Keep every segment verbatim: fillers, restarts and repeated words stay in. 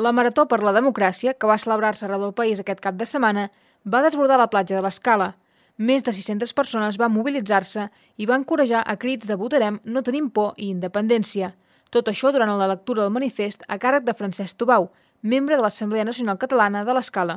La Marató per la Democràcia, que va celebrar-se arreu del país aquest cap de setmana, va desbordar la platja de l'Escala. Més de sis-centes persones van mobilitzar-se i van corejar a crits de votarem, no tenim por i independència. Tot això durant la lectura del manifest a càrrec de Francesc Tubau, membre de l'Assemblea Nacional Catalana de l'Escala.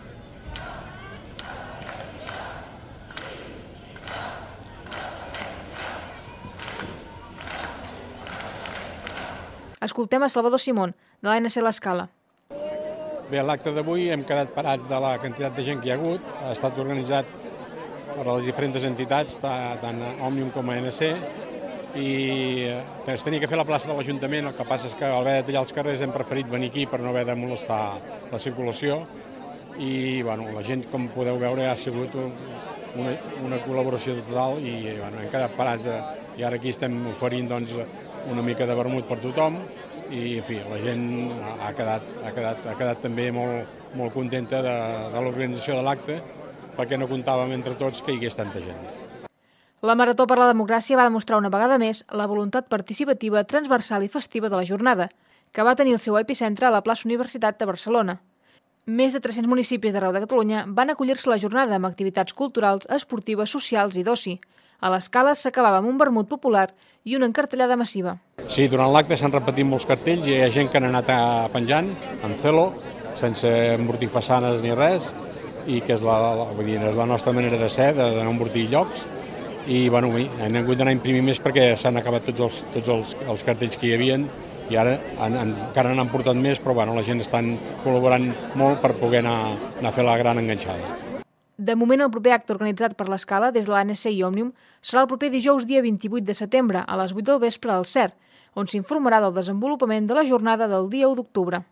Escoltem a Salvador Simón, de l'A N C l'Escala. Bé, a l'acte d'avui hem quedat parats de la quantitat de gent que hi ha hagut. Ha estat organitzat per les diferents entitats, tant Òmnium com a A N C, i es tenia que fer a la plaça de l'Ajuntament. El que passa és que al haver de tallar els carrers hem preferit venir aquí per no haver de molestar la circulació. I bueno, la gent, com podeu veure, ha sigut una, una col·laboració total i bueno, hem quedat parats de, i ara aquí estem oferint doncs, una mica de vermut per tothom i en fi, la gent ha quedat, ha quedat, ha quedat també molt, molt contenta de, de l'organització de l'acte perquè no comptàvem entre tots que hi hagués tanta gent. La Marató per la Democràcia va demostrar una vegada més la voluntat participativa, transversal i festiva de la jornada, que va tenir el seu epicentre a la plaça Universitat de Barcelona. Més de tres-cents municipis d'arreu de Catalunya van acollir-se a la jornada amb activitats culturals, esportives, socials i d'oci. A l'Escala s'acabava amb un vermut popular i una encartellada massiva. Sí, durant l'acte s'han repetit molts cartells i hi ha gent que han anat penjant amb celo, sense embortir façanes ni res, i que és la, la, vull dir, és la nostra manera de ser, de, de no embortir llocs. I bueno, hem hagut d'anar a imprimir més perquè s'han acabat tots els, tots els, els cartells que hi havia i ara han, han, encara n'han portat més, però bueno, la gent està col·laborant molt per poder anar, anar a fer la gran enganxada. De moment, el proper acte organitzat per l'Escala des de l'A N C i Òmnium serà el proper dijous dia vint-i-vuit de setembre a les vuit del vespre al C E R, on s'informarà del desenvolupament de la jornada del dia u d'octubre.